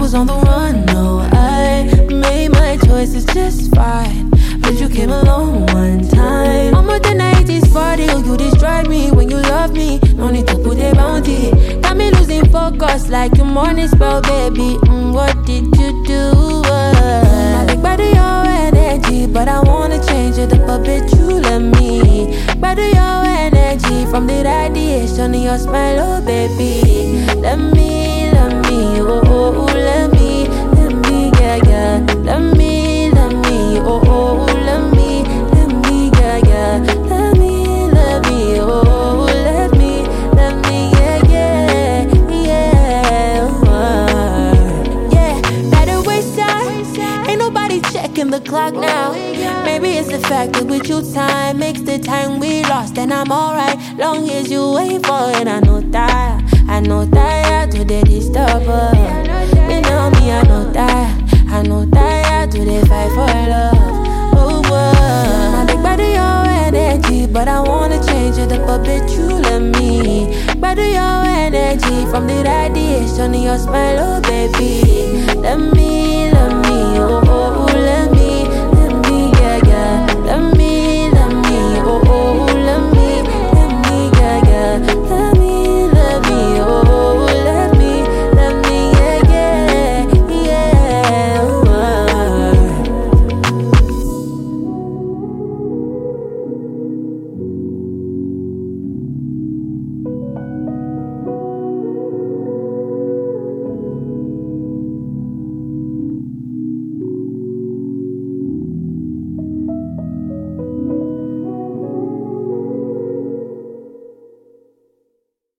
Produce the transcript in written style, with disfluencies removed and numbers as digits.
was on the run, no, I made my choices just fine. But you came along one time. I'm a the 90s party, oh, you destroyed me when you love me. No need to put a bounty. Got me losing focus like your morning spell, baby. What did you do? My big body, your energy, but I wanna change it up a bit. You let me better your energy from the radiation in your smile, oh baby. Let me, oh, oh, let me, yeah, yeah. Let me, oh, oh, let me, yeah, yeah. Let me, oh, let me, yeah, yeah, yeah. Yeah, by the wayside, ain't nobody checking the clock now. Maybe it's the fact that with you time makes the time we lost, and I'm alright, long as you wait for it. I know that today disturb her. You know me, I know that today fight for love. Oh, my big body, your energy, but I wanna change it up a bit. You let me better your energy from the radiation in your smile, oh baby. Let me